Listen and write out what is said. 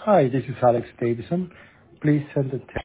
Hi, this is Alex Davison. Please send a text